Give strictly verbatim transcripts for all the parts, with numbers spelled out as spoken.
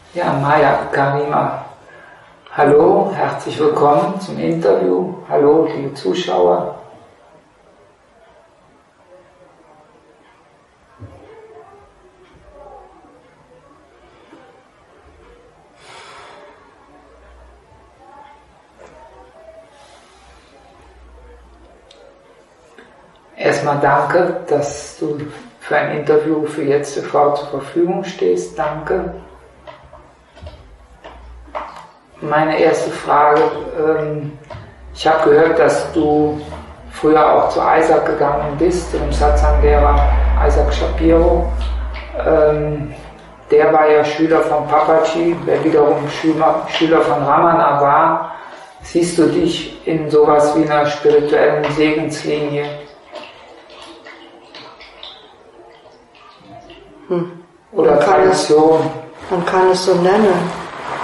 Ja, Maya Karima, hallo, herzlich willkommen zum Interview. Hallo, liebe Zuschauer. Erstmal danke, dass du für ein Interview für Jetzt T V zur Verfügung stehst. Danke. Meine erste Frage, ähm, ich habe gehört, dass du früher auch zu Isaac gegangen bist, dem Satsang-Lehrer Isaac Shapiro. Ähm, der war ja Schüler von Papaji, der wiederum Schüler, Schüler von Ramana war. Siehst du dich in sowas wie einer spirituellen Segenslinie? Hm. Oder man Tradition? Es, man kann es so nennen.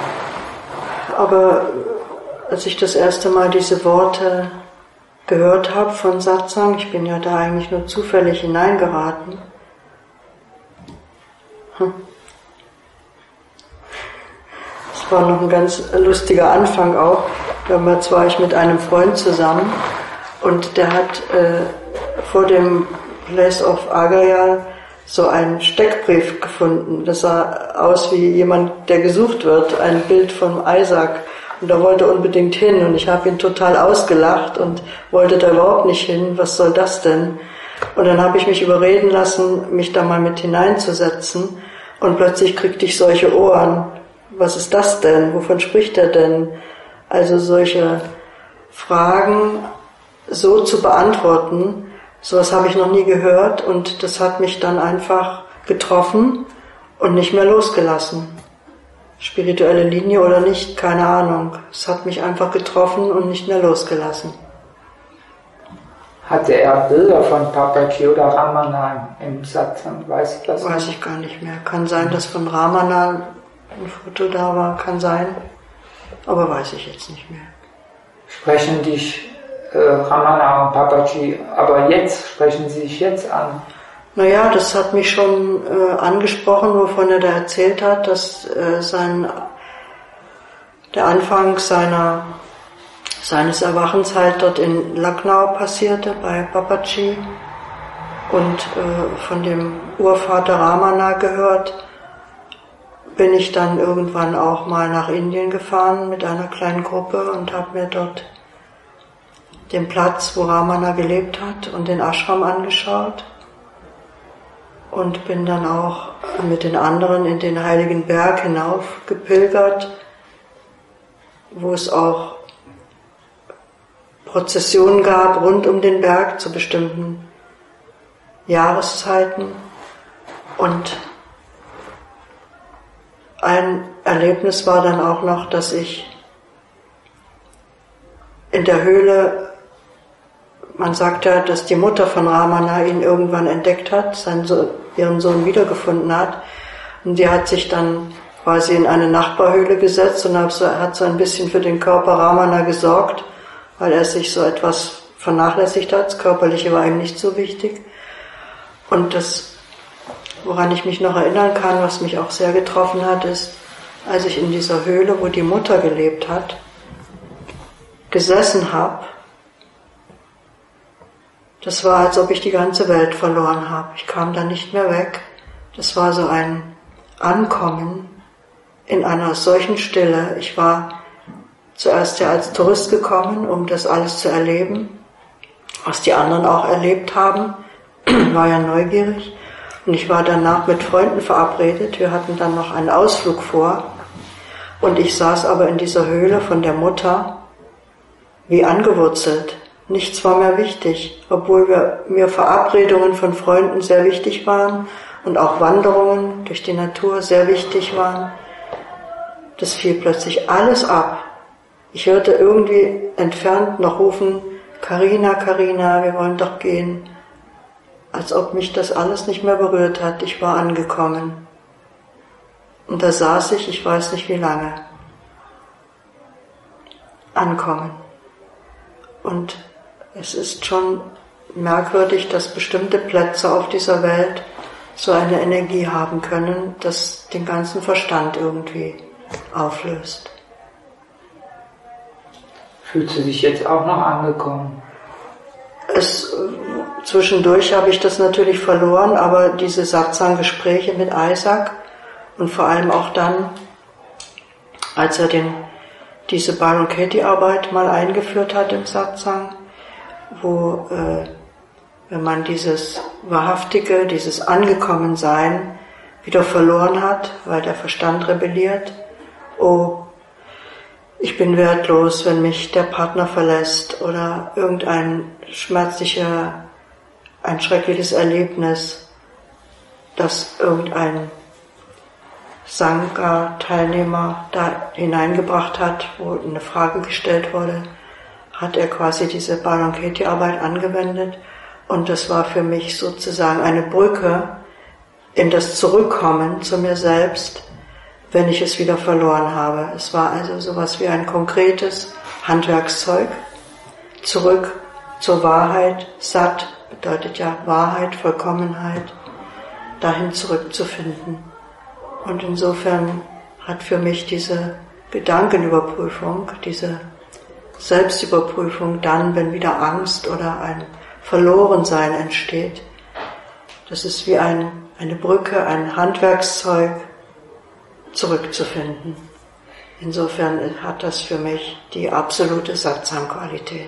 Aber als ich das erste Mal diese Worte gehört habe von Satsang, ich bin ja da eigentlich nur zufällig hineingeraten. Hm. Es war noch ein ganz lustiger Anfang auch. Damals war ich mit einem Freund zusammen und der hat äh, vor dem Place of Agayal so einen Steckbrief gefunden. Das sah aus wie jemand, der gesucht wird, ein Bild von Isaac. Und da wollte er unbedingt hin und ich habe ihn total ausgelacht und wollte da überhaupt nicht hin. Was soll das denn? Und dann habe ich mich überreden lassen, mich da mal mit hineinzusetzen und plötzlich kriegte ich solche Ohren. Was ist das denn? Wovon spricht er denn? Also solche Fragen so zu beantworten, sowas habe ich noch nie gehört und das hat mich dann einfach getroffen und nicht mehr losgelassen. Spirituelle Linie oder nicht, keine Ahnung. Es hat mich einfach getroffen und nicht mehr losgelassen. Hatte er Bilder von Papaji oder Ramana im Satsang? Weiß ich das? Weiß ich gar nicht mehr. Kann sein, dass von Ramana ein Foto da war, kann sein. Aber weiß ich jetzt nicht mehr. Sprechen dich äh, Ramana und Papaji, aber jetzt, sprechen sie sich jetzt an? Naja, das hat mich schon äh, angesprochen, wovon er da erzählt hat, dass äh, sein, der Anfang seiner, seines Erwachens halt dort in Lucknow passierte, bei Papaji, und äh, von dem Urvater Ramana gehört. Bin ich dann irgendwann auch mal nach Indien gefahren mit einer kleinen Gruppe und habe mir dort den Platz, wo Ramana gelebt hat, und den Ashram angeschaut und bin dann auch mit den anderen in den Heiligen Berg hinauf gepilgert, wo es auch Prozessionen gab rund um den Berg zu bestimmten Jahreszeiten. Und ein Erlebnis war dann auch noch, dass ich in der Höhle, man sagt ja, dass die Mutter von Ramana ihn irgendwann entdeckt hat, seinen Sohn, ihren Sohn wiedergefunden hat, und die hat sich dann quasi in eine Nachbarhöhle gesetzt und hat so ein bisschen für den Körper Ramana gesorgt, weil er sich so etwas vernachlässigt hat. Das Körperliche war ihm nicht so wichtig. Und das, woran ich mich noch erinnern kann, was mich auch sehr getroffen hat, ist, als ich in dieser Höhle, wo die Mutter gelebt hat, gesessen habe. Das war, als ob ich die ganze Welt verloren habe. Ich kam da nicht mehr weg. Das war so ein Ankommen in einer solchen Stille. Ich war zuerst ja als Tourist gekommen, um das alles zu erleben, was die anderen auch erlebt haben. War ja neugierig. Und ich war danach mit Freunden verabredet. Wir hatten dann noch einen Ausflug vor. Und ich saß aber in dieser Höhle von der Mutter wie angewurzelt. Nichts war mehr wichtig, obwohl wir, mir Verabredungen von Freunden sehr wichtig waren und auch Wanderungen durch die Natur sehr wichtig waren. Das fiel plötzlich alles ab. Ich hörte irgendwie entfernt noch rufen, Karina, Karina, wir wollen doch gehen. Als ob mich das alles nicht mehr berührt hat. Ich war angekommen. Und da saß ich, ich weiß nicht wie lange. Ankommen. Und es ist schon merkwürdig, dass bestimmte Plätze auf dieser Welt so eine Energie haben können, das den ganzen Verstand irgendwie auflöst. Fühlst du dich jetzt auch noch angekommen? Es, zwischendurch habe ich das natürlich verloren, aber diese Satsang-Gespräche mit Isaac und vor allem auch dann, als er den, diese Byron Katie-Arbeit mal eingeführt hat im Satsang, wo äh, wenn man dieses Wahrhaftige, dieses Angekommensein wieder verloren hat, weil der Verstand rebelliert, oh, ich bin wertlos, wenn mich der Partner verlässt oder irgendein schmerzlicher, ein schreckliches Erlebnis, das irgendein Sangha-Teilnehmer da hineingebracht hat, wo eine Frage gestellt wurde, hat er quasi diese Byron Katie-Arbeit angewendet und das war für mich sozusagen eine Brücke in das Zurückkommen zu mir selbst, wenn ich es wieder verloren habe. Es war also sowas wie ein konkretes Handwerkszeug, zurück zur Wahrheit. Sat bedeutet ja Wahrheit, Vollkommenheit, dahin zurückzufinden. Und insofern hat für mich diese Gedankenüberprüfung, diese Selbstüberprüfung dann, wenn wieder Angst oder ein Verlorensein entsteht, das ist wie ein, eine Brücke, ein Handwerkszeug, zurückzufinden. Insofern hat das für mich die absolute Satsang-Qualität.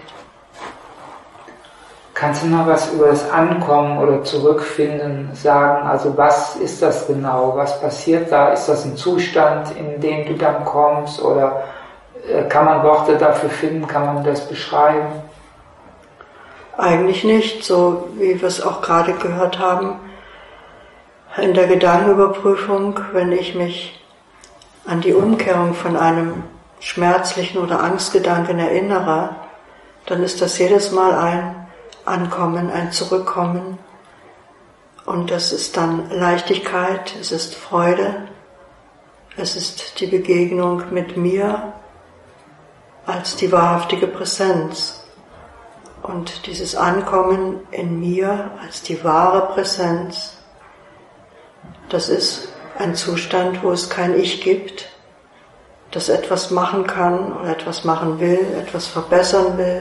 Kannst du noch was über das Ankommen oder Zurückfinden sagen? Also was ist das genau? Was passiert da? Ist das ein Zustand, in den du dann kommst? Oder kann man Worte dafür finden? Kann man das beschreiben? Eigentlich nicht, so wie wir es auch gerade gehört haben. In der Gedankenüberprüfung, wenn ich mich an die Umkehrung von einem schmerzlichen oder Angstgedanken erinnere, dann ist das jedes Mal ein Ankommen, ein Zurückkommen. Und das ist dann Leichtigkeit, es ist Freude, es ist die Begegnung mit mir als die wahrhaftige Präsenz. Und dieses Ankommen in mir als die wahre Präsenz, das ist ein Zustand, wo es kein Ich gibt, das etwas machen kann oder etwas machen will, etwas verbessern will.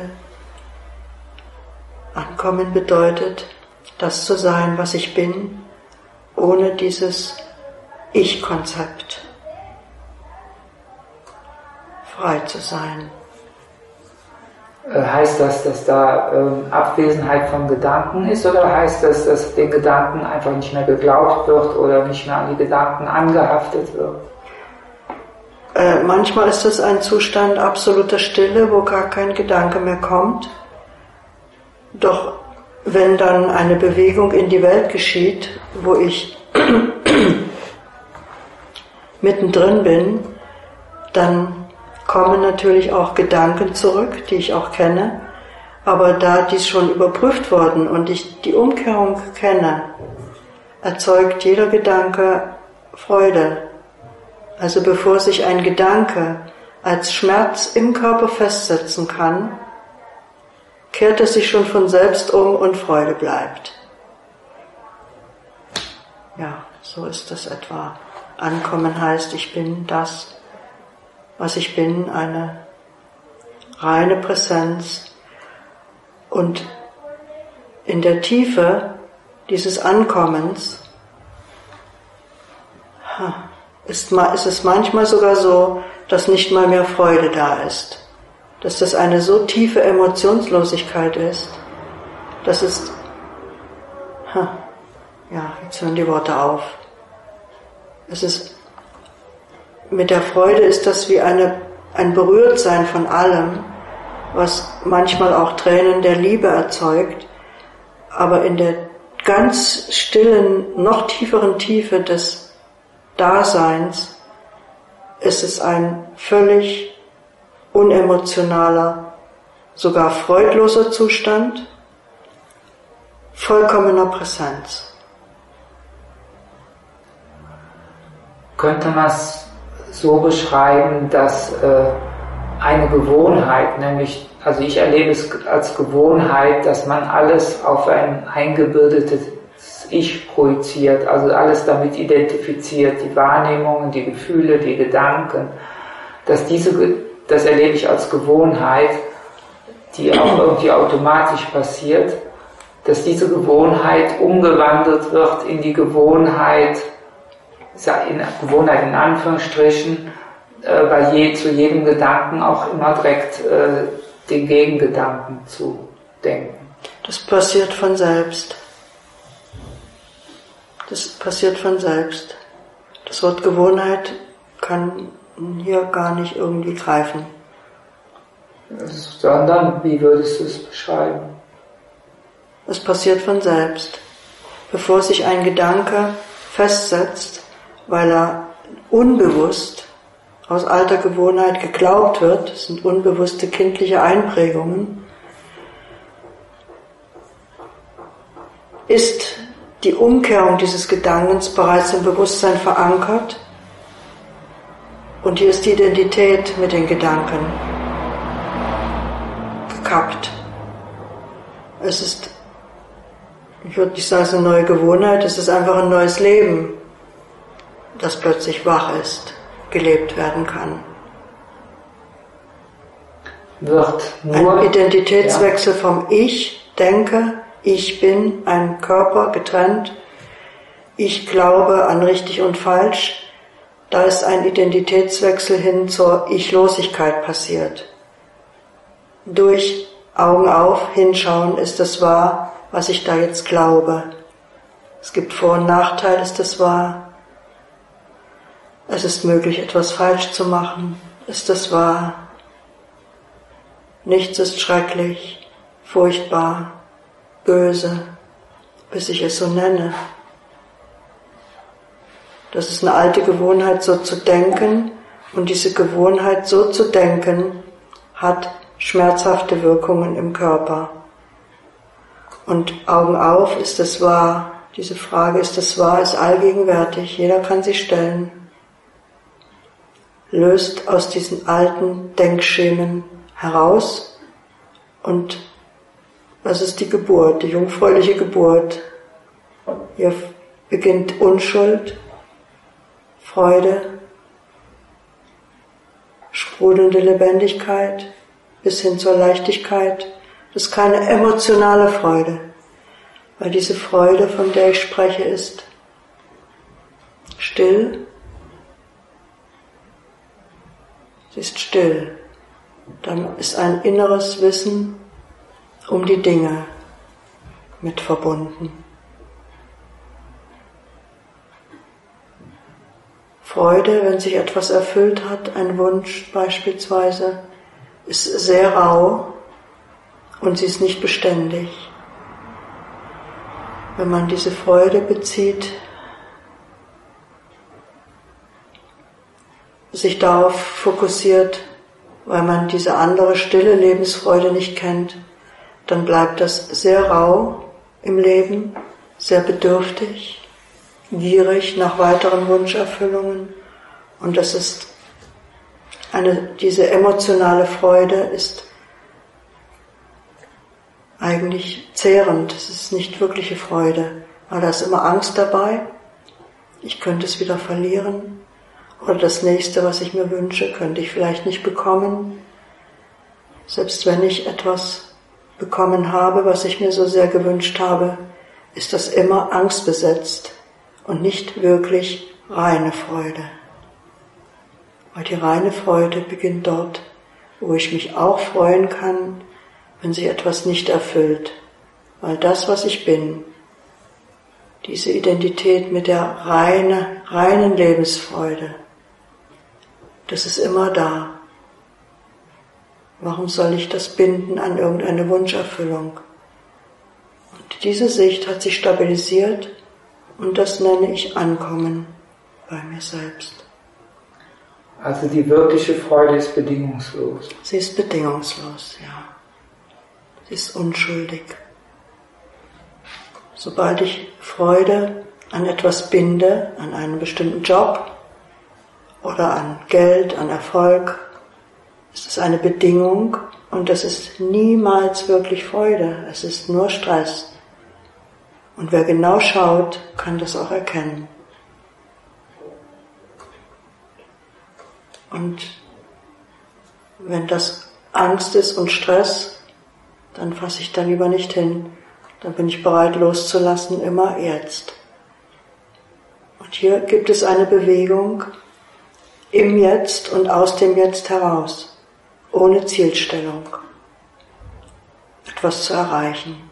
Ankommen bedeutet, das zu sein, was ich bin, ohne dieses Ich-Konzept. Frei zu sein. Heißt das, dass da ähm, Abwesenheit von Gedanken ist, oder heißt das, dass den Gedanken einfach nicht mehr geglaubt wird oder nicht mehr an die Gedanken angehaftet wird? Äh, manchmal ist es ein Zustand absoluter Stille, wo gar kein Gedanke mehr kommt. Doch wenn dann eine Bewegung in die Welt geschieht, wo ich mittendrin bin, dann kommen natürlich auch Gedanken zurück, die ich auch kenne, aber da dies schon überprüft worden und ich die Umkehrung kenne, erzeugt jeder Gedanke Freude. Also bevor sich ein Gedanke als Schmerz im Körper festsetzen kann, kehrt es sich schon von selbst um und Freude bleibt. Ja, so ist das etwa. Ankommen heißt, ich bin das, was ich bin, eine reine Präsenz. Und in der Tiefe dieses Ankommens ist, ist es manchmal sogar so, dass nicht mal mehr Freude da ist. Dass das eine so tiefe Emotionslosigkeit ist, dass es, ja, jetzt hören die Worte auf. Es ist Mit der Freude ist das wie eine, ein Berührtsein von allem, was manchmal auch Tränen der Liebe erzeugt, aber in der ganz stillen, noch tieferen Tiefe des Daseins ist es ein völlig unemotionaler, sogar freudloser Zustand, vollkommener Präsenz. Könnte man es so beschreiben, dass äh, eine Gewohnheit, nämlich, also ich erlebe es als Gewohnheit, dass man alles auf ein eingebildetes das Ich projiziert, also alles damit identifiziert, die Wahrnehmungen, die Gefühle, die Gedanken, dass diese, das erlebe ich als Gewohnheit, die auch irgendwie automatisch passiert, dass diese Gewohnheit umgewandelt wird in die Gewohnheit, in Gewohnheit in Anführungsstrichen, äh, bei je, zu jedem Gedanken auch immer direkt äh, den Gegengedanken zu denken. Das passiert von selbst. Das passiert von selbst. Das Wort Gewohnheit kann hier gar nicht irgendwie greifen. Sondern, wie würdest du es beschreiben? Es passiert von selbst. Bevor sich ein Gedanke festsetzt, weil er unbewusst aus alter Gewohnheit geglaubt wird, das sind unbewusste kindliche Einprägungen, ist die Umkehrung dieses Gedankens bereits im Bewusstsein verankert und hier ist die Identität mit den Gedanken gekappt. Es ist, ich würde nicht sagen, es ist eine neue Gewohnheit, es ist einfach ein neues Leben, das plötzlich wach ist, gelebt werden kann. Wird nur, ein Identitätswechsel ja. vom Ich denke, ich bin ein Körper getrennt, ich glaube an richtig und falsch, da ist ein Identitätswechsel hin zur Ichlosigkeit passiert. Durch Augen auf, hinschauen, ist es wahr, was ich da jetzt glaube. Es gibt Vor- und Nachteile, ist es wahr. Es ist möglich, etwas falsch zu machen, ist es wahr. Nichts ist schrecklich, furchtbar, böse, bis ich es so nenne. Das ist eine alte Gewohnheit, so zu denken, und diese Gewohnheit, so zu denken, hat schmerzhafte Wirkungen im Körper. Und Augen auf, ist es wahr? Diese Frage, ist es wahr, ist allgegenwärtig. Jeder kann sie stellen. Löst aus diesen alten Denkschemen heraus und das ist die Geburt, die jungfräuliche Geburt. Hier beginnt Unschuld, Freude, sprudelnde Lebendigkeit bis hin zur Leichtigkeit. Das ist keine emotionale Freude, weil diese Freude, von der ich spreche, ist still. Sie ist still. Dann ist ein inneres Wissen um die Dinge mit verbunden. Freude, wenn sich etwas erfüllt hat, ein Wunsch beispielsweise, ist sehr rau und sie ist nicht beständig. Wenn man diese Freude bezieht, sich darauf fokussiert, weil man diese andere stille Lebensfreude nicht kennt, dann bleibt das sehr rau im Leben, sehr bedürftig, gierig nach weiteren Wunscherfüllungen. Und das ist eine, diese emotionale Freude ist eigentlich zehrend. Es ist nicht wirkliche Freude, weil da ist immer Angst dabei. Ich könnte es wieder verlieren. Oder das nächste, was ich mir wünsche, könnte ich vielleicht nicht bekommen. Selbst wenn ich etwas bekommen habe, was ich mir so sehr gewünscht habe, ist das immer angstbesetzt und nicht wirklich reine Freude. Weil die reine Freude beginnt dort, wo ich mich auch freuen kann, wenn sich etwas nicht erfüllt. Weil das, was ich bin, diese Identität mit der reine, reinen Lebensfreude, das ist immer da. Warum soll ich das binden an irgendeine Wunscherfüllung? Und diese Sicht hat sich stabilisiert und das nenne ich Ankommen bei mir selbst. Also die wirkliche Freude ist bedingungslos. Sie ist bedingungslos, ja. Sie ist unschuldig. Sobald ich Freude an etwas binde, an einen bestimmten Job oder an Geld, an Erfolg, ist es eine Bedingung und es ist niemals wirklich Freude, es ist nur Stress. Und wer genau schaut, kann das auch erkennen. Und wenn das Angst ist und Stress, dann fasse ich da lieber nicht hin. Dann bin ich bereit loszulassen, immer jetzt. Und hier gibt es eine Bewegung im Jetzt und aus dem Jetzt heraus, ohne Zielstellung, etwas zu erreichen.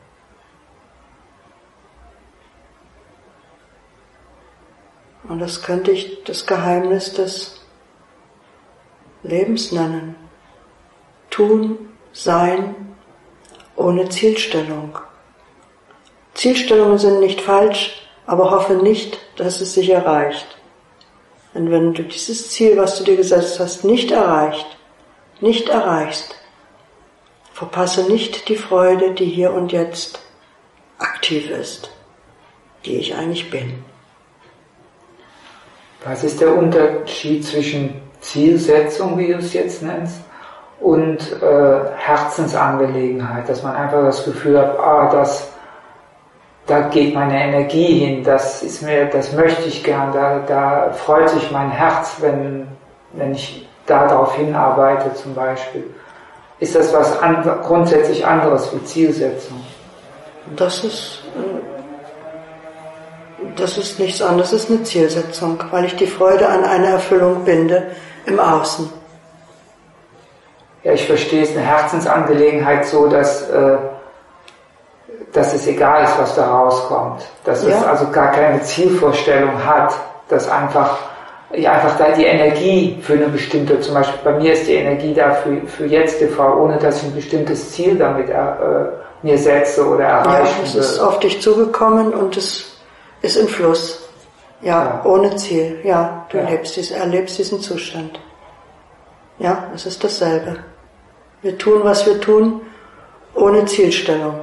Und das könnte ich das Geheimnis des Lebens nennen. Tun, sein, ohne Zielstellung. Zielstellungen sind nicht falsch, aber hoffe nicht, dass es sich erreicht. Denn wenn du dieses Ziel, was du dir gesetzt hast, nicht erreicht, nicht erreichst, verpasse nicht die Freude, die hier und jetzt aktiv ist, die ich eigentlich bin. Was ist der Unterschied zwischen Zielsetzung, wie du es jetzt nennst, und äh, Herzensangelegenheit, dass man einfach das Gefühl hat, ah, das, da geht meine Energie hin, das ist mir, das möchte ich gern, da, da freut sich mein Herz, wenn, wenn ich da darauf hinarbeite zum Beispiel. Ist das was an, grundsätzlich anderes wie Zielsetzung? Das ist, das ist nichts anderes, das ist eine Zielsetzung, weil ich die Freude an eine Erfüllung binde im Außen. Ja, ich verstehe es, eine Herzensangelegenheit so, dass, äh, dass es egal ist, was da rauskommt. Dass ja. es also gar keine Zielvorstellung hat, dass einfach, ich einfach da die Energie für eine bestimmte, zum Beispiel bei mir ist die Energie da für, für jetzt T V, ohne dass ich ein bestimmtes Ziel damit äh, mir setze oder erreiche. Ja, es ist auf dich zugekommen und es ist im Fluss. Ja, ja. Ohne Ziel. Ja, du ja. Erlebst, diesen, erlebst diesen Zustand. Ja, es ist dasselbe. Wir tun, was wir tun, ohne Zielstellung.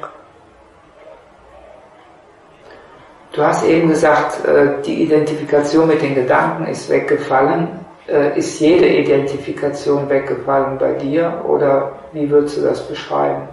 Du hast eben gesagt, die Identifikation mit den Gedanken ist weggefallen. Ist jede Identifikation weggefallen bei dir oder wie würdest du das beschreiben?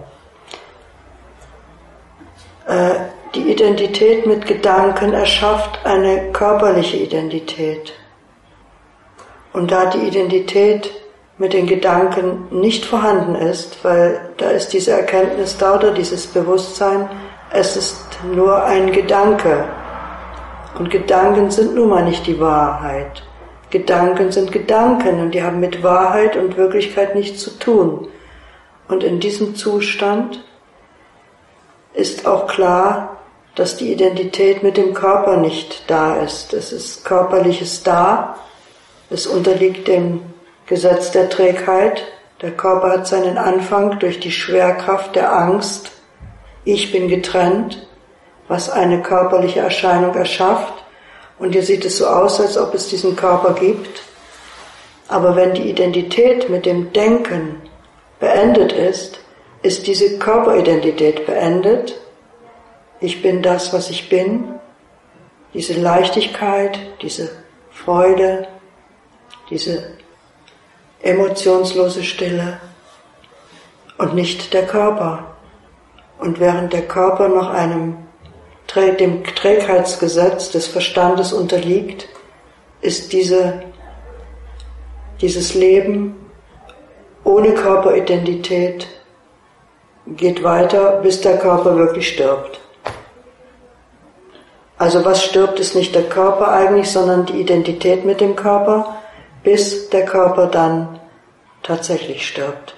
Die Identität mit Gedanken erschafft eine körperliche Identität. Und da die Identität mit den Gedanken nicht vorhanden ist, weil da ist diese Erkenntnis da oder dieses Bewusstsein, es ist nur ein Gedanke. Und Gedanken sind nun mal nicht die Wahrheit. Gedanken sind Gedanken und die haben mit Wahrheit und Wirklichkeit nichts zu tun. Und in diesem Zustand ist auch klar, dass die Identität mit dem Körper nicht da ist. Es ist Körperliches da, es unterliegt dem Gesetz der Trägheit. Der Körper hat seinen Anfang durch die Schwerkraft der Angst. Ich bin getrennt, was eine körperliche Erscheinung erschafft. Und hier sieht es so aus, als ob es diesen Körper gibt. Aber wenn die Identität mit dem Denken beendet ist, ist diese Körperidentität beendet. Ich bin das, was ich bin. Diese Leichtigkeit, diese Freude, diese emotionslose Stille und nicht der Körper. Und während der Körper noch einem dem Trägheitsgesetz des Verstandes unterliegt, ist diese, dieses Leben ohne Körperidentität geht weiter, bis der Körper wirklich stirbt. Also was stirbt, ist nicht der Körper eigentlich, sondern die Identität mit dem Körper, bis der Körper dann tatsächlich stirbt.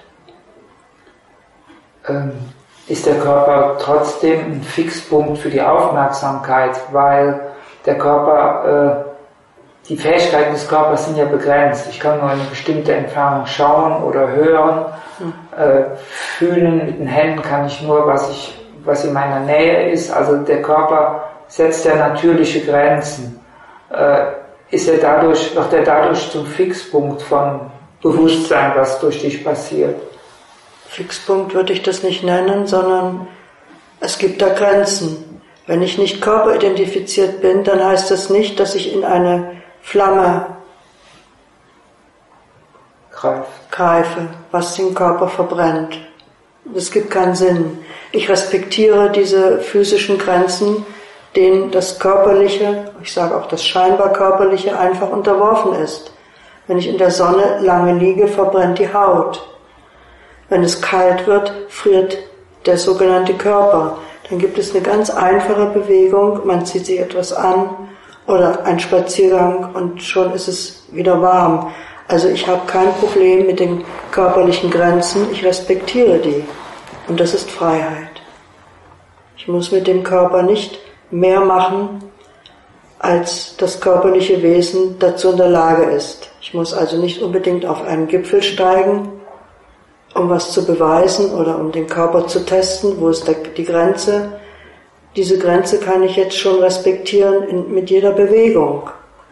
Ähm, ist der Körper trotzdem ein Fixpunkt für die Aufmerksamkeit, weil der Körper, äh, die Fähigkeiten des Körpers sind ja begrenzt. Ich kann nur eine bestimmte Entfernung schauen oder hören, hm. äh, fühlen, mit den Händen kann ich nur, was ich, was in meiner Nähe ist. Also der Körper setzt ja natürliche Grenzen. Äh, ist er dadurch, wird er dadurch zum Fixpunkt von Bewusstsein, was durch dich passiert? Fixpunkt würde ich das nicht nennen, sondern es gibt da Grenzen. Wenn ich nicht körperidentifiziert bin, dann heißt das nicht, dass ich in eine Flamme Greif. greife, was den Körper verbrennt. Es gibt keinen Sinn. Ich respektiere diese physischen Grenzen, denen das Körperliche, ich sage auch das scheinbar Körperliche, einfach unterworfen ist. Wenn ich in der Sonne lange liege, verbrennt die Haut. Wenn es kalt wird, friert der sogenannte Körper. Dann gibt es eine ganz einfache Bewegung, man zieht sich etwas an oder ein Spaziergang und schon ist es wieder warm. Also ich habe kein Problem mit den körperlichen Grenzen, ich respektiere die. Und das ist Freiheit. Ich muss mit dem Körper nicht mehr machen, als das körperliche Wesen dazu in der Lage ist. Ich muss also nicht unbedingt auf einen Gipfel steigen, um was zu beweisen oder um den Körper zu testen, wo ist die Grenze. Diese Grenze kann ich jetzt schon respektieren in, mit jeder Bewegung.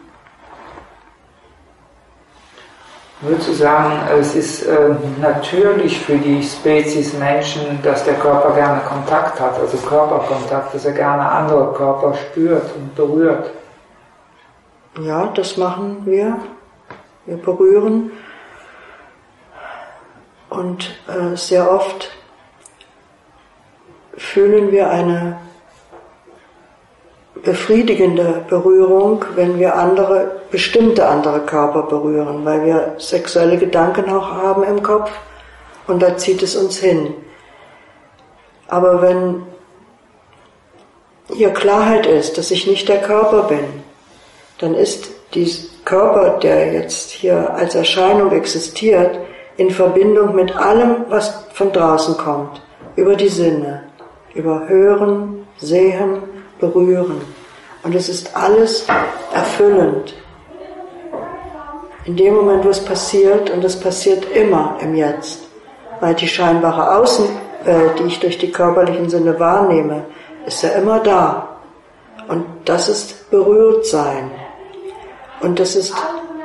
Würdest du sagen, es ist äh, natürlich für die Spezies Menschen, dass der Körper gerne Kontakt hat, also Körperkontakt, dass er gerne andere Körper spürt und berührt? Ja, das machen wir. Wir berühren. Und äh, sehr oft fühlen wir eine befriedigende Berührung, wenn wir andere, bestimmte andere Körper berühren, weil wir sexuelle Gedanken auch haben im Kopf und da zieht es uns hin. Aber wenn hier Klarheit ist, dass ich nicht der Körper bin, dann ist dieser Körper, der jetzt hier als Erscheinung existiert, in Verbindung mit allem, was von draußen kommt, über die Sinne, über Hören, Sehen, Berühren. Und es ist alles erfüllend. In dem Moment, wo es passiert, und es passiert immer im Jetzt, weil die scheinbare Außenwelt, die ich durch die körperlichen Sinne wahrnehme, ist ja immer da. Und das ist Berührtsein. Und das ist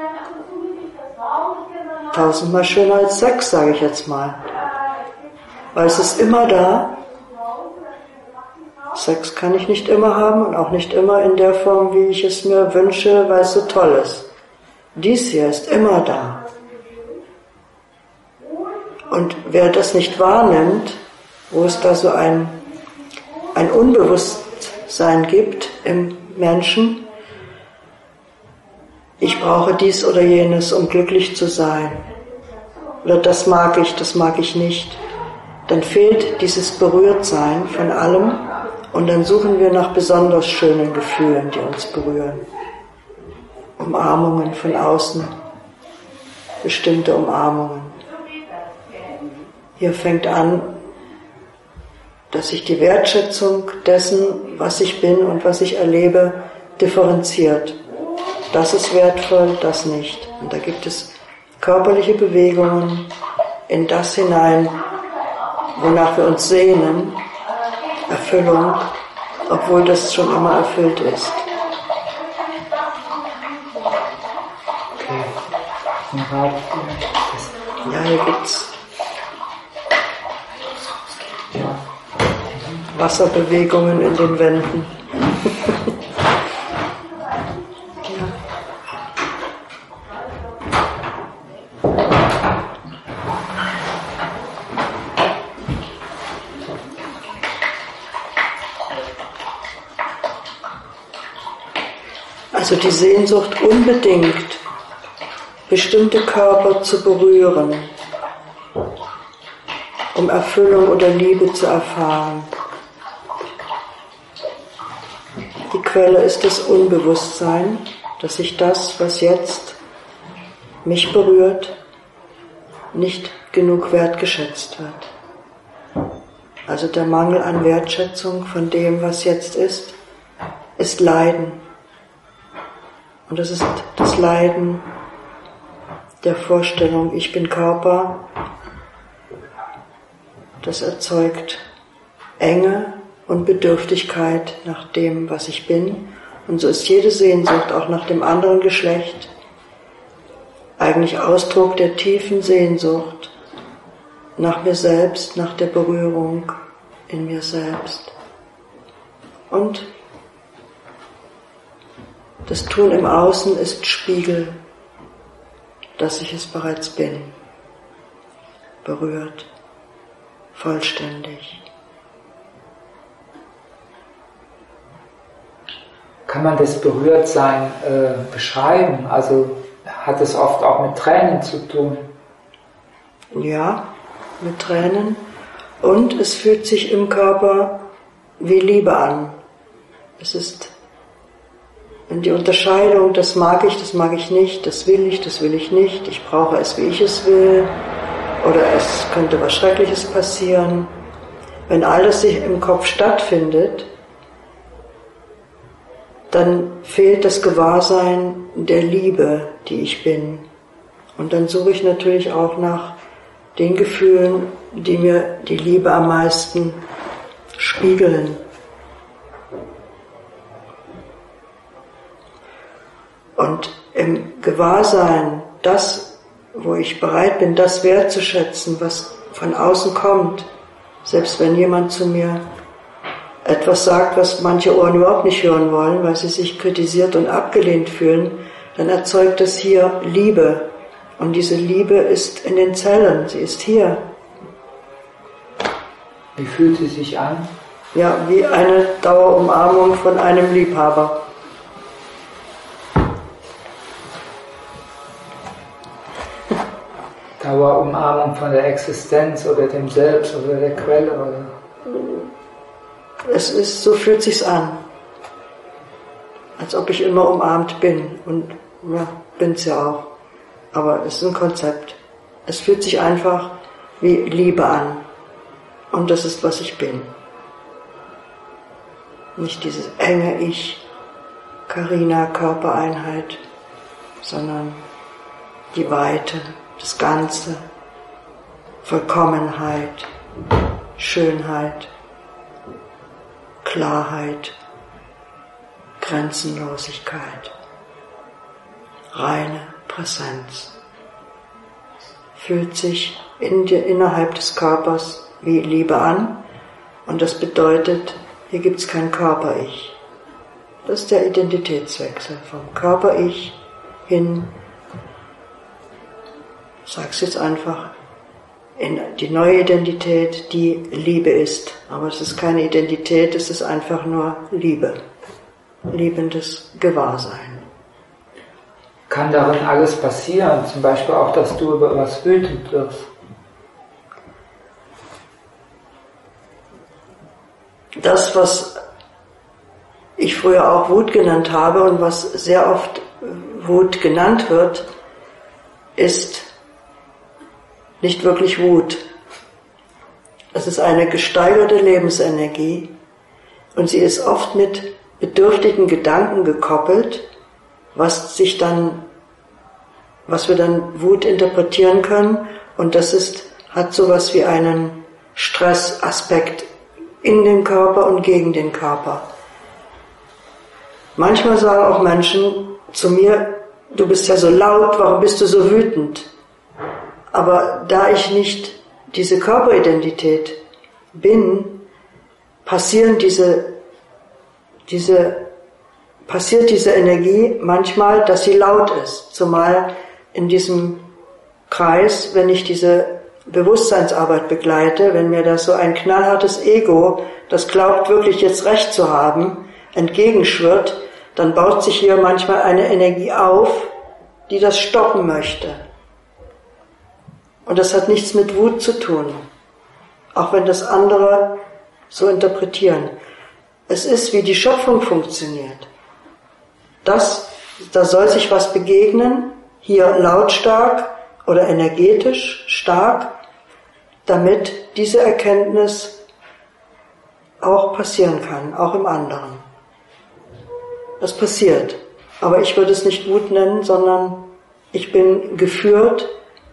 tausendmal schöner als Sex, sage ich jetzt mal. Weil es ist immer da. Sex kann ich nicht immer haben und auch nicht immer in der Form, wie ich es mir wünsche, weil es so toll ist. Dies hier ist immer da. Und wer das nicht wahrnimmt, wo es da so ein, ein Unbewusstsein gibt im Menschen, ich brauche dies oder jenes, um glücklich zu sein. Oder das mag ich, das mag ich nicht. Dann fehlt dieses Berührtsein von allem und dann suchen wir nach besonders schönen Gefühlen, die uns berühren. Umarmungen von außen, bestimmte Umarmungen. Hier fängt an, dass sich die Wertschätzung dessen, was ich bin und was ich erlebe, differenziert. Das ist wertvoll, das nicht. Und da gibt es körperliche Bewegungen in das hinein, wonach wir uns sehnen, Erfüllung, obwohl das schon immer erfüllt ist. Okay. Ja, hier gibt's Wasserbewegungen in den Wänden. Also die Sehnsucht unbedingt, bestimmte Körper zu berühren, um Erfüllung oder Liebe zu erfahren. Die Quelle ist das Unbewusstsein, dass sich das, was jetzt mich berührt, nicht genug wertgeschätzt wird. Also der Mangel an Wertschätzung von dem, was jetzt ist, ist Leiden. Und das ist das Leiden der Vorstellung, ich bin Körper. Das erzeugt Enge und Bedürftigkeit nach dem, was ich bin. Und so ist jede Sehnsucht auch nach dem anderen Geschlecht eigentlich Ausdruck der tiefen Sehnsucht nach mir selbst, nach der Berührung in mir selbst. Und das Tun im Außen ist Spiegel, dass ich es bereits bin, berührt, vollständig. Kann man das Berührtsein äh, beschreiben? Also hat es oft auch mit Tränen zu tun? Ja, mit Tränen. Und es fühlt sich im Körper wie Liebe an. Es ist die Unterscheidung, das mag ich, das mag ich nicht, das will ich, das will ich nicht, ich brauche es, wie ich es will, oder es könnte was Schreckliches passieren. Wenn alles sich im Kopf stattfindet, dann fehlt das Gewahrsein der Liebe, die ich bin. Und dann suche ich natürlich auch nach den Gefühlen, die mir die Liebe am meisten spiegeln. Und im Gewahrsein, das, wo ich bereit bin, das wertzuschätzen, was von außen kommt, selbst wenn jemand zu mir etwas sagt, was manche Ohren überhaupt nicht hören wollen, weil sie sich kritisiert und abgelehnt fühlen, dann erzeugt es hier Liebe. Und diese Liebe ist in den Zellen, sie ist hier. Wie fühlt sie sich an? Ja, wie eine Dauerumarmung von einem Liebhaber. Dauerumarmung von der Existenz oder dem Selbst oder der Quelle? Oder? Es ist, so fühlt sich's an. Als ob ich immer umarmt bin. Und ja, bin's ja auch. Aber es ist ein Konzept. Es fühlt sich einfach wie Liebe an. Und das ist, was ich bin. Nicht dieses enge Ich, Carina, Körpereinheit, sondern die Weite, das Ganze, Vollkommenheit, Schönheit, Klarheit, Grenzenlosigkeit, reine Präsenz. Fühlt sich in dir, innerhalb des Körpers wie Liebe an, und das bedeutet, hier gibt es kein Körper-Ich. Das ist der Identitätswechsel vom Körper-Ich hin, ich sag's jetzt einfach, in die neue Identität, die Liebe ist. Aber es ist keine Identität, es ist einfach nur Liebe. Liebendes Gewahrsein. Kann darin alles passieren? Zum Beispiel auch, dass du über etwas wütend wirst? Das, was ich früher auch Wut genannt habe und was sehr oft Wut genannt wird, ist nicht wirklich Wut. Es ist eine gesteigerte Lebensenergie und sie ist oft mit bedürftigen Gedanken gekoppelt, was sich dann, was wir dann Wut interpretieren können, und das ist, hat sowas wie einen Stressaspekt in dem Körper und gegen den Körper. Manchmal sagen auch Menschen zu mir, du bist ja so laut, warum bist du so wütend? Aber da ich nicht diese Körperidentität bin, passieren diese, diese, passiert diese Energie manchmal, dass sie laut ist. Zumal in diesem Kreis, wenn ich diese Bewusstseinsarbeit begleite, wenn mir das so ein knallhartes Ego, das glaubt wirklich jetzt Recht zu haben, entgegenschwirrt, dann baut sich hier manchmal eine Energie auf, die das stoppen möchte. Und das hat nichts mit Wut zu tun, auch wenn das andere so interpretieren. Es ist, wie die Schöpfung funktioniert. Das, da soll sich was begegnen, hier lautstark oder energetisch stark, damit diese Erkenntnis auch passieren kann, auch im anderen. Das passiert. Aber ich würde es nicht Wut nennen, sondern ich bin geführt,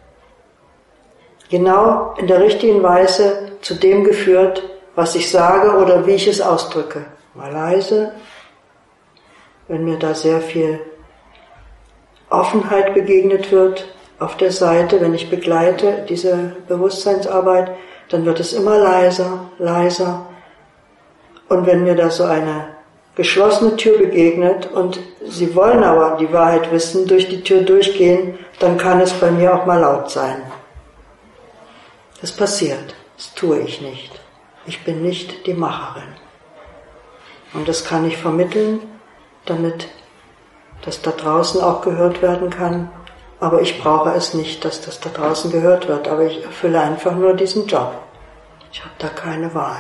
genau in der richtigen Weise zu dem geführt, was ich sage oder wie ich es ausdrücke. Mal leise, wenn mir da sehr viel Offenheit begegnet wird auf der Seite, wenn ich begleite diese Bewusstseinsarbeit, dann wird es immer leiser, leiser. Und wenn mir da so eine geschlossene Tür begegnet und Sie wollen aber die Wahrheit wissen, durch die Tür durchgehen, dann kann es bei mir auch mal laut sein. Das passiert. Das tue ich nicht. Ich bin nicht die Macherin. Und das kann ich vermitteln, damit das da draußen auch gehört werden kann. Aber ich brauche es nicht, dass das da draußen gehört wird. Aber ich erfülle einfach nur diesen Job. Ich habe da keine Wahl.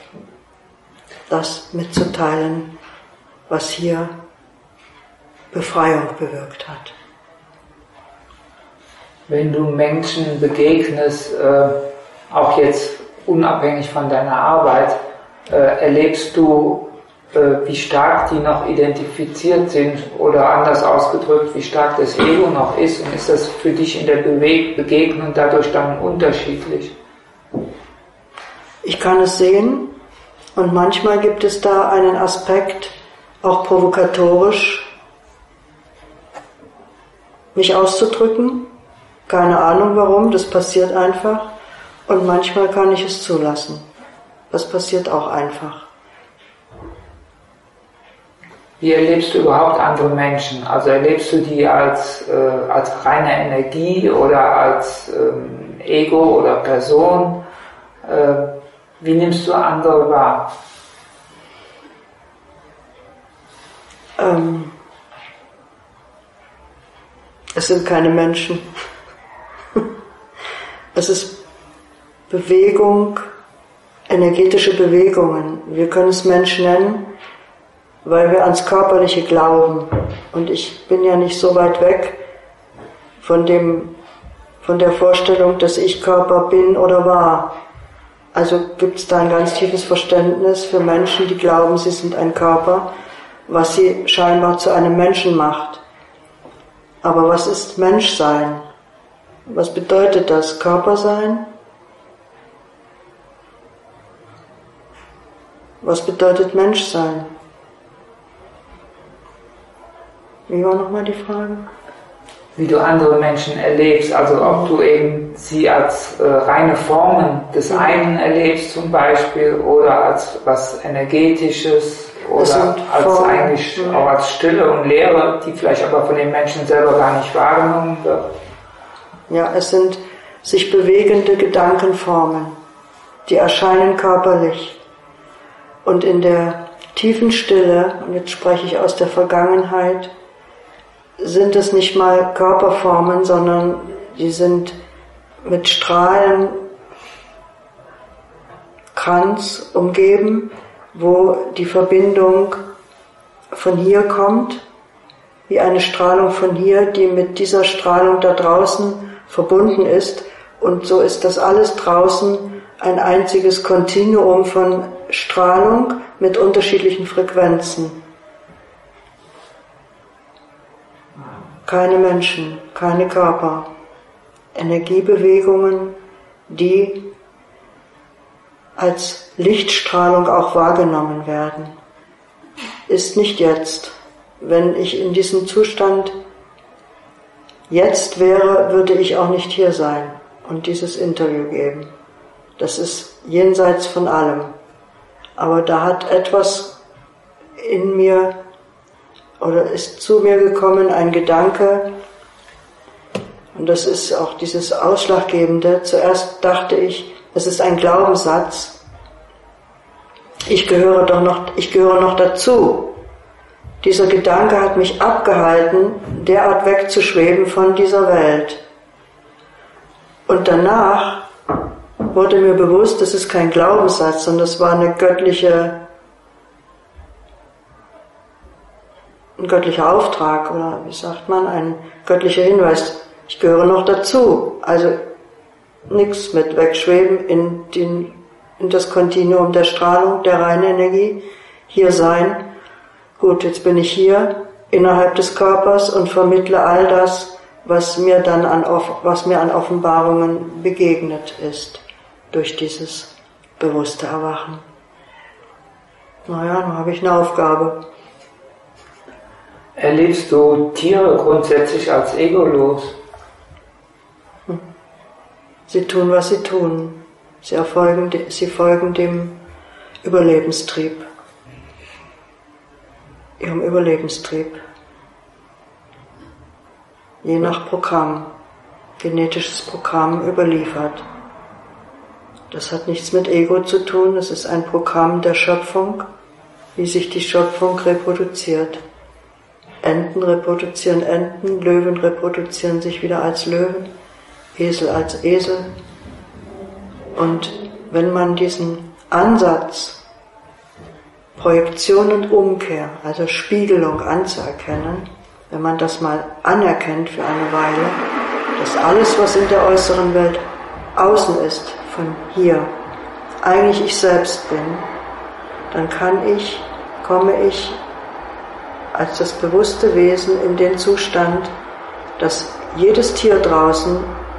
Das mitzuteilen, was hier Befreiung bewirkt hat. Wenn du Menschen begegnest, äh, auch jetzt unabhängig von deiner Arbeit, äh, erlebst du, äh, wie stark die noch identifiziert sind oder anders ausgedrückt, wie stark das Ego noch ist, und ist das für dich in der Bewe- Begegnung dadurch dann unterschiedlich? Ich kann es sehen, und manchmal gibt es da einen Aspekt, auch provokatorisch, mich auszudrücken. Keine Ahnung warum, das passiert einfach. Und manchmal kann ich es zulassen. Das passiert auch einfach. Wie erlebst du überhaupt andere Menschen? Also erlebst du die als, äh, als reine Energie oder als ähm, Ego oder Person? Äh, wie nimmst du andere wahr? Ähm, es sind keine Menschen. Es ist Bewegung, energetische Bewegungen. Wir können es Mensch nennen, weil wir ans Körperliche glauben. Und ich bin ja nicht so weit weg von dem, von der Vorstellung, dass ich Körper bin oder war. Also gibt es da ein ganz tiefes Verständnis für Menschen, die glauben, sie sind ein Körper, was sie scheinbar zu einem Menschen macht. Aber was ist Menschsein? Was bedeutet das? Körper sein? Was bedeutet Menschsein? Wie war nochmal die Frage? Wie du andere Menschen erlebst, also ob du eben sie als äh, reine Formen des einen erlebst zum Beispiel oder als was Energetisches oder als Formen, eigentlich ja. auch als Stille und Leere, die vielleicht aber von den Menschen selber gar nicht wahrgenommen wird. Ja, es sind sich bewegende Gedankenformen, die erscheinen körperlich. Und in der tiefen Stille, und jetzt spreche ich aus der Vergangenheit, sind es nicht mal Körperformen, sondern die sind mit Strahlenkranz umgeben, wo die Verbindung von hier kommt, wie eine Strahlung von hier, die mit dieser Strahlung da draußen verbunden ist, und so ist das alles draußen ein einziges Kontinuum von Strahlung mit unterschiedlichen Frequenzen. Keine Menschen, keine Körper, Energiebewegungen, die als Lichtstrahlung auch wahrgenommen werden. Ist nicht jetzt. Wenn ich in diesem Zustand jetzt wäre, würde ich auch nicht hier sein und dieses Interview geben. Das ist jenseits von allem. Aber da hat etwas in mir oder ist zu mir gekommen, ein Gedanke, und das ist auch dieses Ausschlaggebende. Zuerst dachte ich, es ist ein Glaubenssatz. Ich gehöre doch noch, ich gehöre noch dazu. Dieser Gedanke hat mich abgehalten, derart wegzuschweben von dieser Welt. Und danach wurde mir bewusst, das ist kein Glaubenssatz, sondern das war eine göttliche, ein göttlicher Auftrag, oder wie sagt man, ein göttlicher Hinweis. Ich gehöre noch dazu. Also nichts mit wegschweben in, den, in das Kontinuum der Strahlung, der reinen Energie, hier sein. Gut, jetzt bin ich hier innerhalb des Körpers und vermittle all das, was mir dann an, was mir an Offenbarungen begegnet ist, durch dieses bewusste Erwachen. Naja, dann habe ich eine Aufgabe. Erlebst du Tiere grundsätzlich als egolos? Sie tun, was sie tun. Sie, erfolgen, sie folgen dem Überlebenstrieb, ihrem Überlebenstrieb. Je nach Programm, genetisches Programm überliefert. Das hat nichts mit Ego zu tun, das ist ein Programm der Schöpfung, wie sich die Schöpfung reproduziert. Enten reproduzieren Enten, Löwen reproduzieren sich wieder als Löwen, Esel als Esel. Und wenn man diesen Ansatz, Projektion und Umkehr, also Spiegelung anzuerkennen, wenn man das mal anerkennt für eine Weile, dass alles, was in der äußeren Welt außen ist, von hier, eigentlich ich selbst bin, dann kann ich, komme ich als das bewusste Wesen in den Zustand, dass jedes Tier draußen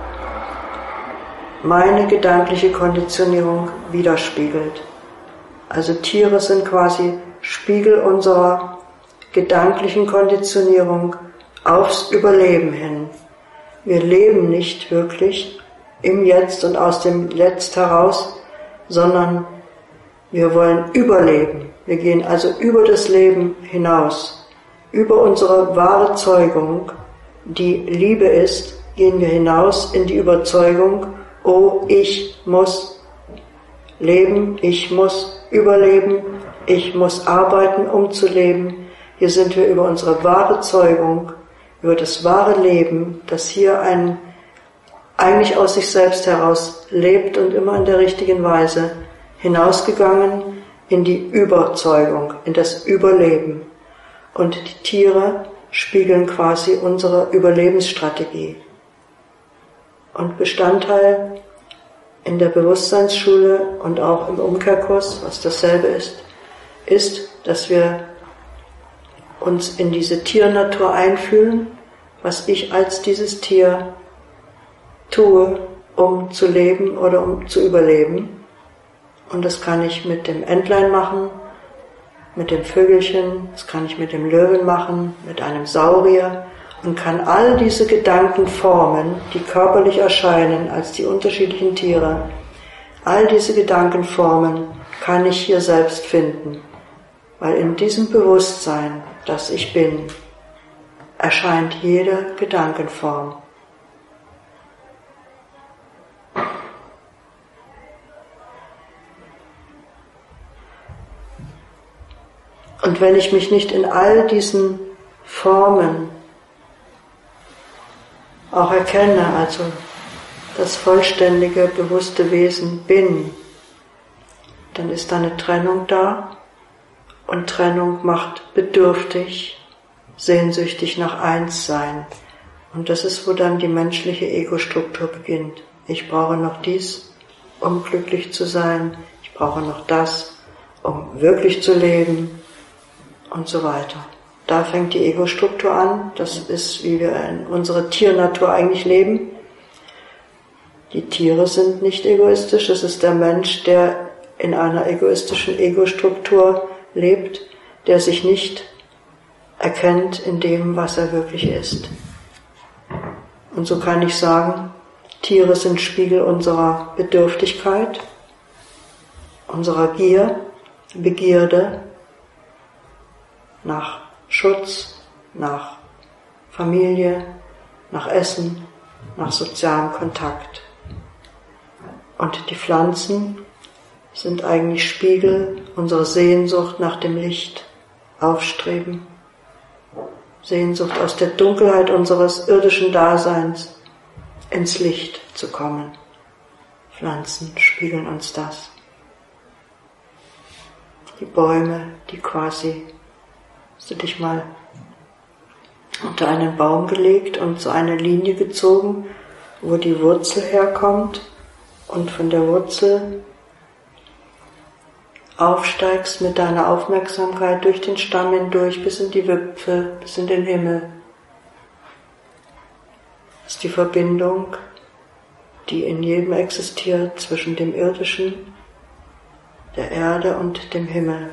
meine gedankliche Konditionierung widerspiegelt. Also Tiere sind quasi Spiegel unserer gedanklichen Konditionierung aufs Überleben hin. Wir leben nicht wirklich im Jetzt und aus dem Jetzt heraus, sondern wir wollen überleben. Wir gehen also über das Leben hinaus. Über unsere wahre Zeugung, die Liebe ist, gehen wir hinaus in die Überzeugung, oh, ich muss leben, ich muss überleben, ich muss arbeiten, um zu leben. Hier sind wir über unsere wahre Zeugung, über das wahre Leben, das hier ein, eigentlich aus sich selbst heraus lebt und immer in der richtigen Weise, hinausgegangen in die Überzeugung, in das Überleben. Und die Tiere spiegeln quasi unsere Überlebensstrategie. Und Bestandteil in der Bewusstseinsschule und auch im Umkehrkurs, was dasselbe ist, ist, dass wir uns in diese Tiernatur einfühlen, was ich als dieses Tier tue, um zu leben oder um zu überleben. Und das kann ich mit dem Entlein machen, mit dem Vögelchen, das kann ich mit dem Löwen machen, mit einem Saurier und kann all diese Gedanken formen, die körperlich erscheinen als die unterschiedlichen Tiere. All diese Gedankenformen kann ich hier selbst finden, weil in diesem Bewusstsein, das ich bin, erscheint jede Gedankenform. Und wenn ich mich nicht in all diesen Formen auch erkenne, also das vollständige, bewusste Wesen bin, dann ist da eine Trennung da und Trennung macht bedürftig, sehnsüchtig nach Einssein. Und das ist, wo dann die menschliche Ego-Struktur beginnt. Ich brauche noch dies, um glücklich zu sein, ich brauche noch das, um wirklich zu leben und so weiter. Da fängt die Ego-Struktur an, das ist, wie wir in unserer Tiernatur eigentlich leben. Die Tiere sind nicht egoistisch, es ist der Mensch, der in einer egoistischen Ego-Struktur lebt, der sich nicht erkennt in dem, was er wirklich ist. Und so kann ich sagen, Tiere sind Spiegel unserer Bedürftigkeit, unserer Gier, Begierde nach Schutz, nach Familie, nach Essen, nach sozialem Kontakt. Und die Pflanzen sind eigentlich Spiegel unserer Sehnsucht nach dem Licht, Aufstreben, Sehnsucht aus der Dunkelheit unseres irdischen Daseins ins Licht zu kommen. Pflanzen spiegeln uns das. Die Bäume, die quasi, hast du dich mal unter einen Baum gelegt und so eine Linie gezogen, wo die Wurzel herkommt und von der Wurzel aufsteigst mit deiner Aufmerksamkeit durch den Stamm hindurch bis in die Wipfel, bis in den Himmel. Das ist die Verbindung, die in jedem existiert zwischen dem Irdischen, der Erde und dem Himmel.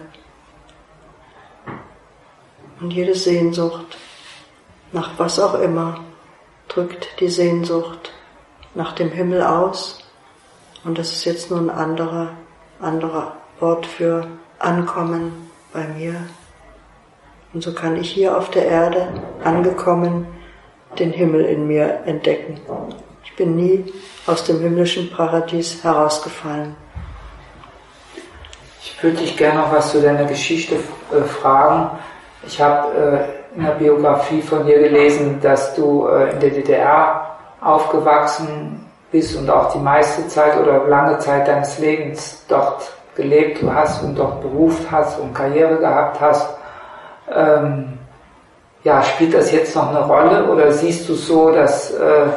Und jede Sehnsucht, nach was auch immer, drückt die Sehnsucht nach dem Himmel aus. Und das ist jetzt nur ein anderer, anderer Wort für Ankommen bei mir. Und so kann ich hier auf der Erde angekommen den Himmel in mir entdecken. Ich bin nie aus dem himmlischen Paradies herausgefallen. Ich würde dich gerne noch was zu deiner Geschichte äh, fragen. Ich habe äh, in der Biografie von dir gelesen, dass du äh, in der D D R aufgewachsen bist und auch die meiste Zeit oder lange Zeit deines Lebens dort gelebt hast und dort beruft hast und Karriere gehabt hast. Ähm, ja, spielt das jetzt noch eine Rolle oder siehst du so, dass äh,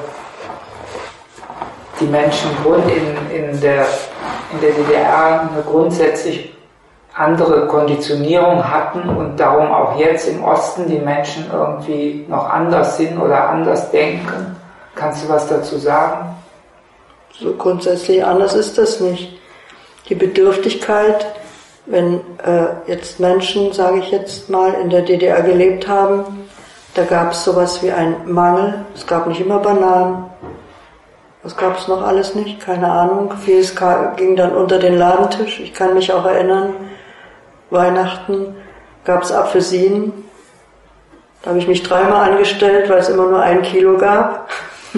die Menschen in, in, der, in der D D R eine grundsätzlich andere Konditionierung hatten und darum auch jetzt im Osten die Menschen irgendwie noch anders sind oder anders denken? Kannst du was dazu sagen? So grundsätzlich anders ist das nicht. Die Bedürftigkeit, wenn äh, jetzt Menschen, sage ich jetzt mal, in der D D R gelebt haben, da gab es sowas wie einen Mangel. Es gab nicht immer Bananen. Was gab es noch alles nicht? Keine Ahnung. Vieles ging dann unter den Ladentisch. Ich kann mich auch erinnern, Weihnachten gab es Apfelsinen. Da habe ich mich dreimal angestellt, weil es immer nur ein Kilo gab.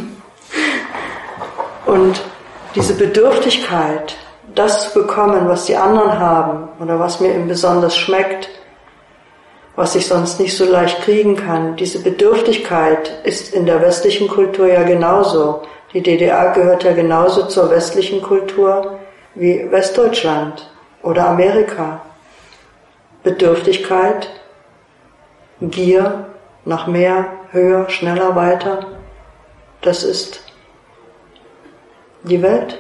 Und diese Bedürftigkeit, das zu bekommen, was die anderen haben oder was mir eben besonders schmeckt, was ich sonst nicht so leicht kriegen kann, diese Bedürftigkeit ist in der westlichen Kultur ja genauso. Die D D R gehört ja genauso zur westlichen Kultur wie Westdeutschland oder Amerika. Bedürftigkeit, Gier nach mehr, höher, schneller, weiter, das ist die Welt.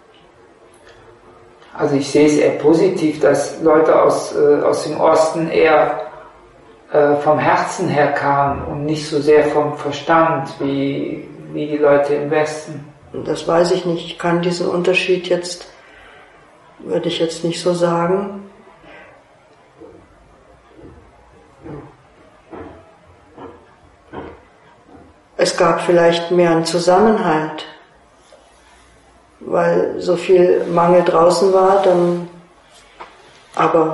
Also ich sehe es eher positiv, dass Leute aus, äh, aus dem Osten eher äh, vom Herzen her kamen und nicht so sehr vom Verstand wie, wie die Leute im Westen. Das weiß ich nicht. Ich kann diesen Unterschied jetzt, würde ich jetzt nicht so sagen. Es gab vielleicht mehr einen Zusammenhalt, weil so viel Mangel draußen war, dann, aber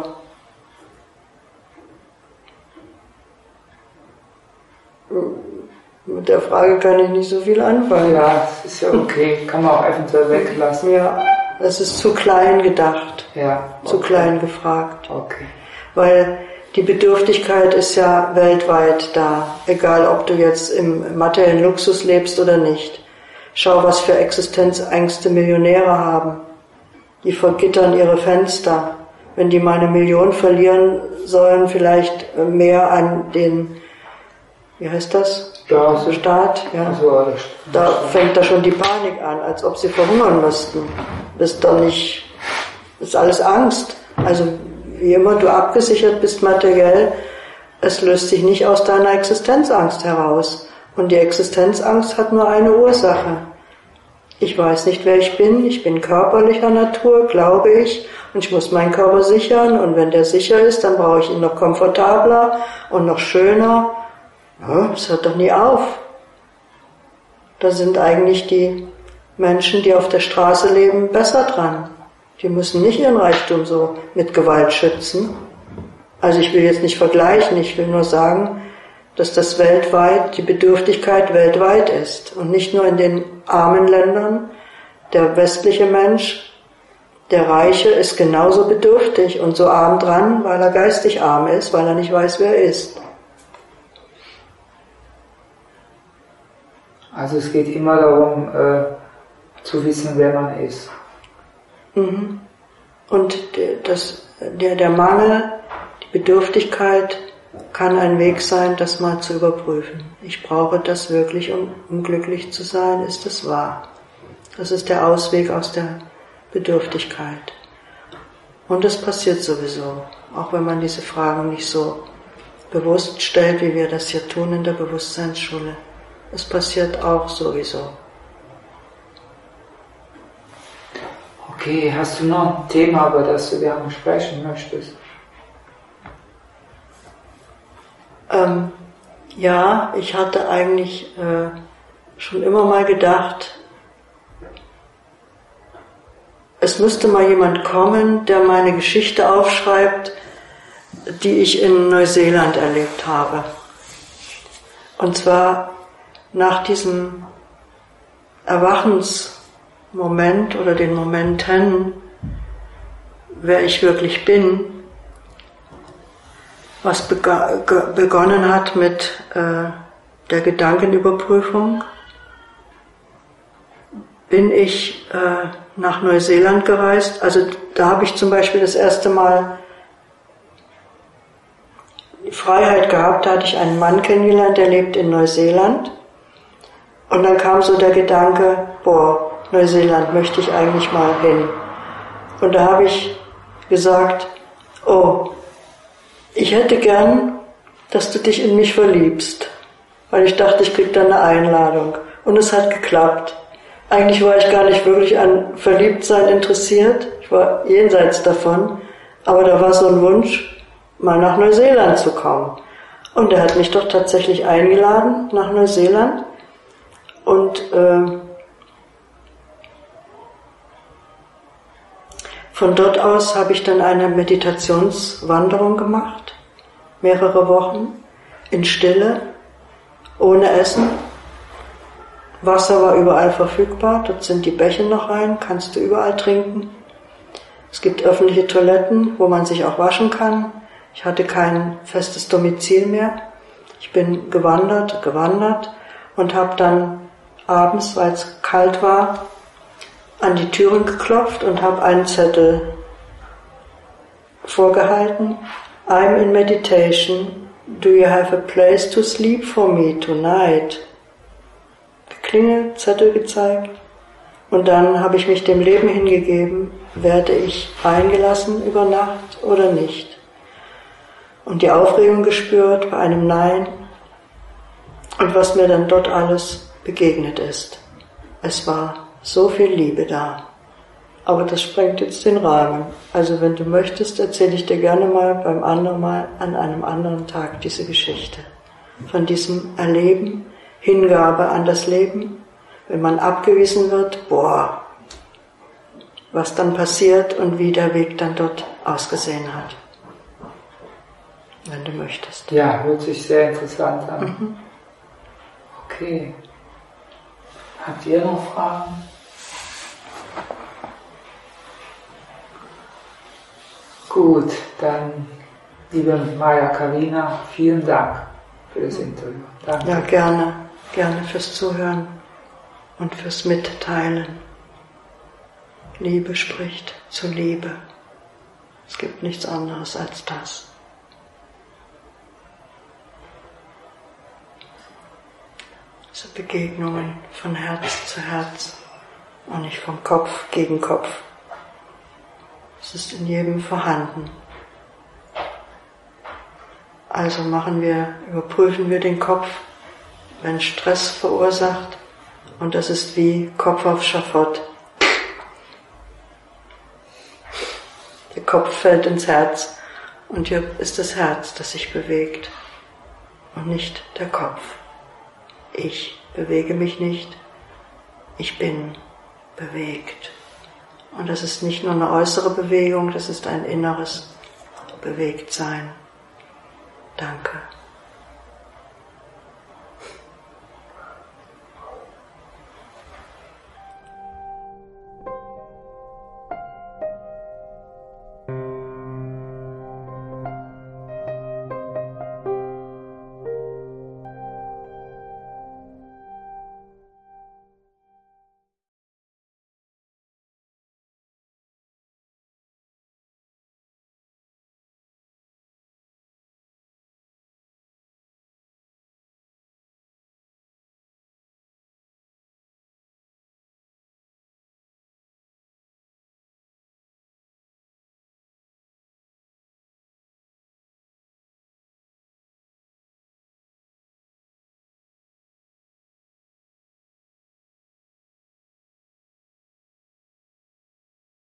mit der Frage kann ich nicht so viel anfangen. Ja, das ist ja okay, kann man auch eventuell weglassen. Ja, das ist zu klein gedacht, ja, okay. Zu klein gefragt. Okay. Weil die Bedürftigkeit ist ja weltweit da, egal ob du jetzt im materiellen Luxus lebst oder nicht. Schau, was für Existenzängste Millionäre haben. Die vergittern ihre Fenster. Wenn die mal eine Million verlieren, sollen vielleicht mehr an den, wie heißt das? Ja, so Staat. Ja. Also, Da fängt da schon die Panik an, als ob sie verhungern müssten. Das ist doch nicht, das ist alles Angst. Also wie immer du abgesichert bist materiell, es löst sich nicht aus deiner Existenzangst heraus. Und die Existenzangst hat nur eine Ursache. Ich weiß nicht, wer ich bin, ich bin körperlicher Natur, glaube ich, und ich muss meinen Körper sichern, und wenn der sicher ist, dann brauche ich ihn noch komfortabler und noch schöner. Ja, das hört doch nie auf. Da sind eigentlich die Menschen, die auf der Straße leben, besser dran. Die müssen nicht ihren Reichtum so mit Gewalt schützen. Also ich will jetzt nicht vergleichen, ich will nur sagen, dass das weltweit, die Bedürftigkeit weltweit ist und nicht nur in den armen Ländern. Der westliche Mensch, der Reiche, ist genauso bedürftig und so arm dran, weil er geistig arm ist, weil er nicht weiß, wer er ist. Also es geht immer darum, äh, zu wissen, wer man ist. Mhm. Und das, der, der Mangel, die Bedürftigkeit kann ein Weg sein, das mal zu überprüfen. Ich brauche das wirklich, um, um glücklich zu sein. Ist das wahr? Das ist der Ausweg aus der Bedürftigkeit. Und das passiert sowieso, auch wenn man diese Fragen nicht so bewusst stellt, wie wir das hier tun in der Bewusstseinsschule. Es passiert auch sowieso. Okay, hast du noch ein Thema, über das du gerne sprechen möchtest? Ähm, ja, ich hatte eigentlich äh, schon immer mal gedacht, es müsste mal jemand kommen, der meine Geschichte aufschreibt, die ich in Neuseeland erlebt habe. Und zwar nach diesem Erwachensmoment oder den Momenten, wer ich wirklich bin, was begonnen hat mit äh, der Gedankenüberprüfung, bin ich äh, nach Neuseeland gereist. Also da habe ich zum Beispiel das erste Mal die Freiheit gehabt, da hatte ich einen Mann kennengelernt, der lebt in Neuseeland. Und dann kam so der Gedanke, boah, Neuseeland möchte ich eigentlich mal hin. Und da habe ich gesagt, oh, ich hätte gern, dass du dich in mich verliebst. Weil ich dachte, ich krieg da eine Einladung. Und es hat geklappt. Eigentlich war ich gar nicht wirklich an Verliebtsein interessiert. Ich war jenseits davon. Aber da war so ein Wunsch, mal nach Neuseeland zu kommen. Und er hat mich doch tatsächlich eingeladen nach Neuseeland. Und äh, von dort aus habe ich dann eine Meditationswanderung gemacht, mehrere Wochen, in Stille, ohne Essen. Wasser war überall verfügbar, dort sind die Bäche noch rein, kannst du überall trinken. Es gibt öffentliche Toiletten, wo man sich auch waschen kann. Ich hatte kein festes Domizil mehr. Ich bin gewandert, gewandert und habe dann abends, weil es kalt war, an die Türen geklopft und habe einen Zettel vorgehalten. I'm in meditation. Do you have a place to sleep for me tonight? Geklingelt, Zettel gezeigt. Und dann habe ich mich dem Leben hingegeben. Werde ich eingelassen über Nacht oder nicht? Und die Aufregung gespürt bei einem Nein. Und was mir dann dort alles begegnet ist. Es war so viel Liebe da. Aber das sprengt jetzt den Rahmen. Also wenn du möchtest, erzähle ich dir gerne mal beim anderen Mal an einem anderen Tag diese Geschichte. Von diesem Erleben, Hingabe an das Leben, wenn man abgewiesen wird, boah, was dann passiert und wie der Weg dann dort ausgesehen hat. Wenn du möchtest. Ja, hört sich sehr interessant an. Mhm. Okay. Habt ihr noch Fragen? Gut, dann, liebe Maja Karina, vielen Dank für das Interview. Danke. Ja, gerne. Gerne fürs Zuhören und fürs Mitteilen. Liebe spricht zu Liebe. Es gibt nichts anderes als das. So Begegnungen von Herz zu Herz und nicht vom Kopf gegen Kopf. Es ist in jedem vorhanden. Also machen wir, überprüfen wir den Kopf, wenn Stress verursacht, und das ist wie Kopf auf Schafott. Der Kopf fällt ins Herz und hier ist das Herz, das sich bewegt und nicht der Kopf. Ich bewege mich nicht, ich bin bewegt. Und das ist nicht nur eine äußere Bewegung, das ist ein inneres Bewegtsein. Danke.